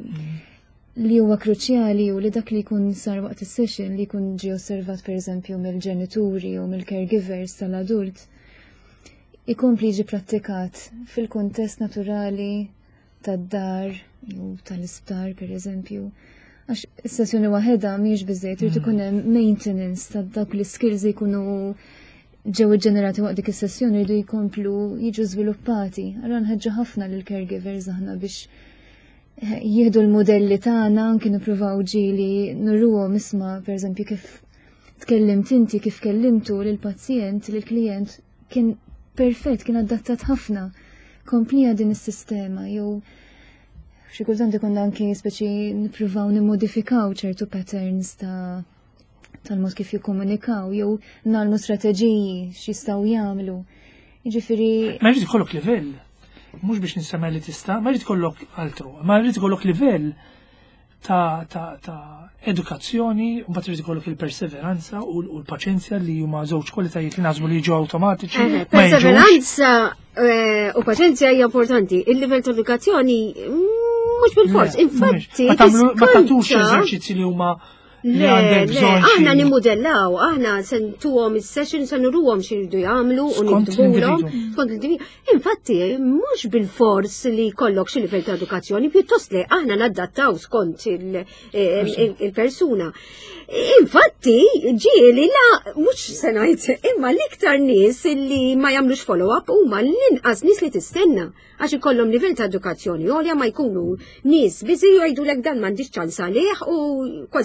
S3: Li huwa kruċjali u li dak li jkun sar waqt is-session li jkun ġie osservat pereżempju mill-ġenituri u mill-caregivers tal-adult ikompli jiġi prattikat fil-kuntest naturali tad-dar jew tal-isptar pereżempju. Għax is-sessjoni waħedha mhijiex biżejjed irid ikun hemm maintenance ta' dawk l-skills li jkunu ġew iġġenerati waqt dik is-sessjoni jridu jkomplu jiġu żviluppati. Allura nħeġġu ħafna lill caregivers aħna biex jieħdu l-modelli tagħna anke nippruvaw ġieli nurruhom isma' pereżempju kif tkellimt inti kif kellimtu lil pazjent lil klijent kien perfett, kien adattat ħafna. Komplija din is-sistema jew xi kultant ikun anke speċi nippruvaw nimmodifikaw ċertu patterns ta' tal-mod kif jikkomunikaw jew nagħmlu strateġiji x'jistgħu jagħmlu. Jiġifieri
S1: ma jrid ikollok livell. Mhux biex nistema li tista', ma jrid ikollok altru, ma jrid ikollok livell ta' ta' ta' edukazzjoni u mbagħad irid ikollok il-perseveranza u l-paċenzja li huma żewġ kwalitajiet li nażbu li jiġu awtomatiċi.
S2: Perseveranza u paċenzja hija importanti. Il-livell ta' edukazzjoni mhux bil-fors. Infatti
S1: ma tagħtux eżerċizzi li huma Le, le,
S2: aħna nimmodellaw, aħna sentuhom is-session se nurruhom x'iridu jagħmlu u nitbulhom skont il-divin. Infatti, mhux bil-fors li jkollok xi livell ta' edukazzjoni, pjuttost li aħna nadattaw skont il-persuna. Infatti, ġieli la mhux se ngħid, imma l-iktar nies li ma jagħmlux follow-up huma l-inqas nies li tistenna għax ikollhom livell ta' edukazzjoni għolja ma jkunu nies biżi jgħidulek dan m'għandix ċans għalih u kważi kważi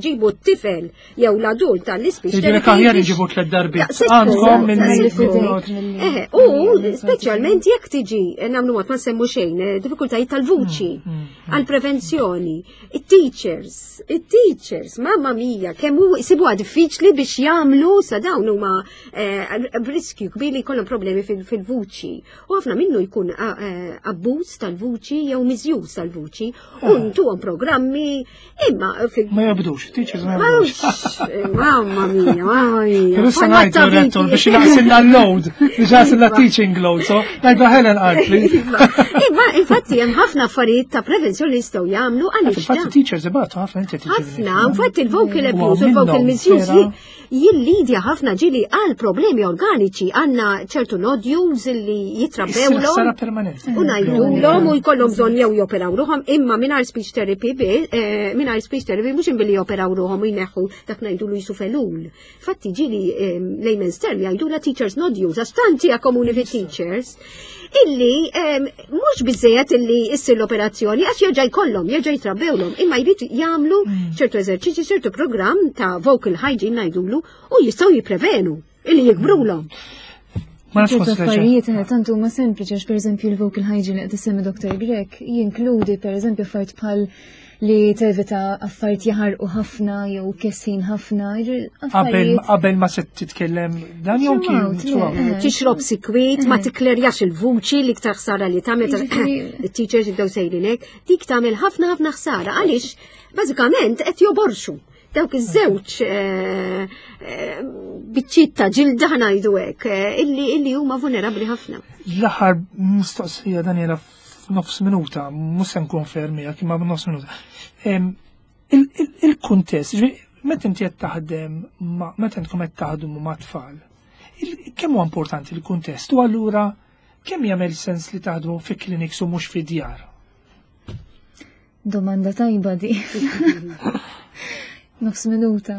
S2: jġibu t-tifel jew l-adult tal-speech
S1: Jiġifieri aħjar iġibu tliet darbiet għandkom
S2: milli. U speċjalment jekk tiġi nagħmlu mod ma nsemmu xejn, diffikultajiet tal-vuċi, għall-prevenzjoni, it-teachers, it-teachers, mamma mija, kemm hu jsibuha diffiċli biex jagħmlu sa dawn huma riskju kbir li jkollhom problemi fil-vuċi. U ħafna minnu jkun abbuż tal-vuċi jew miżjuż tal-vuċi u ntuhom programmi imma
S1: ma jabdux, teachers ma jabdux.
S2: Mamma mia, mamma mia.
S1: Issa ngħidu rettor biex jaqsilna l-load, biex jaqsilna teaching load, so ngħidu Helen Artley.
S2: Imma infatti hemm ħafna affarijiet ta' prevenzjoni li jistgħu jagħmlu għaliex
S1: infatti teachers ibatu ħafna inti
S2: ħafna, infatti il-vocal abuse u il-vocal misuse jillidja ħafna ġili għal problemi organiċi għandna ċertu nodules li jitrabbewlhom.
S1: Sara permanenti.
S2: U ngħidulhom u jkollhom bżonn jew joperaw ruħhom imma mingħajr speech therapy mingħajr speech therapy mhux inbilli joperaw ruħhom u jneħħu dak ngħidulu jisu felul. Fatti ġili layman's term jgħidula teachers nodules għax tanti komuni fit-teachers illi mhux biżejjed illi issir l-operazzjoni għax jerġa' jkollhom, jerġa' jitrabbewlhom, imma jrid jagħmlu ċertu eżerċizzji, ċertu programm ta' vocal hygiene ngħidulu u jistgħu jipprevenu illi jikbrulhom.
S1: Ma
S3: ċertu affarijiet tantu huma sempliċi għax pereżempju l-vocal hygiene qed isemmi Doktor Grek jinkludi pereżempju affarijiet bħal li tevita affarijiet jaħarqu ħafna jew kessin ħafna.
S1: Qabel ma se titkellem dan jew kien
S2: tixrob sikwit, ma tiklerjax il-vuċi li iktar ħsara li tagħmel it-teachers jibdew sejrinek, dik tagħmel ħafna ħafna ħsara għaliex bażikament qed joborxu. Dawk iż-żewġ biċċiet ta' ġilda ngħidu hekk illi huma vulnerabbli ħafna.
S1: L-aħħar mistoqsija Daniela f'nofs minuta, mhux se nkun fermija imma b'nofs minuta. Il-kuntest, meta inti qed taħdem meta intkom qed taħdmu ma' tfal, kemm huwa importanti l-kuntest u allura kemm jagħmel sens li taħdmu fi clinics u mhux fi djar?
S3: Domanda tajba di. Nofs minuta.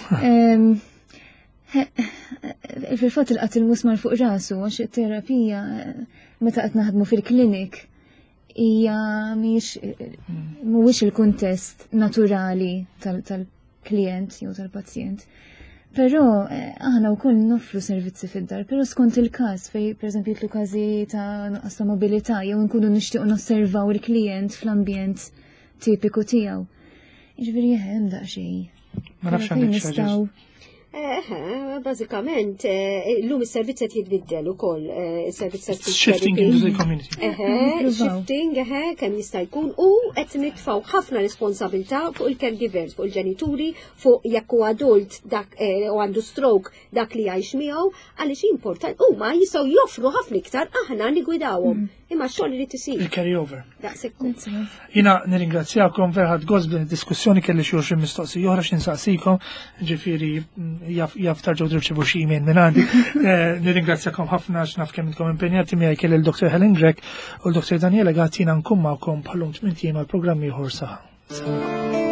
S3: Fil-fatt il-qatt il-musmar fuq rasu għax it-terapija meta qed naħdmu fil-klinik hija mhuwiex il-kuntest naturali tal-klijent jew tal-pazjent. Però aħna wkoll noffru servizzi fid-dar, però skont il-każ fej pereżempju jitlu każi ta' nuqqas ta' mobilità jew inkunu nixtiequ nosservaw il-klijent fl-ambjent tipiku tiegħu. Jiġifieri hemm daqsxejn.
S1: Ma nafx għandek
S2: Eh, bażikament, llum is-servizz qed jitbiddel ukoll, is-servizz ta'
S1: shifting into the community.
S2: Eh, shifting, eh, kemm jista' jkun u qed nitfgħu ħafna responsabilità fuq il-caregivers, fuq il-ġenituri, fuq jekk huwa adult dak u għandu stroke dak li jgħix miegħu, għaliex importanti huma jistgħu joffru ħafna iktar aħna nigwidawhom. Imma x-xogħol li tisir.
S1: Il-carry over.
S2: Daqshekk.
S1: Jiena nirringrazzjakom verħad gost din id-diskussjoni kelli xi xi mistoqsija oħra x'insaqsikom, ġifieri jaf tarġgħu tirċevu xi email minn għandi. Nirringrazzjakom ħafna x'naf kemm intkom impenjati miegħi kelli l-Doktor Helen Grek u l-Doktor Daniela Gattina nkun magħkom bħalhom tmien jiem għall-programm ieħor saħħa.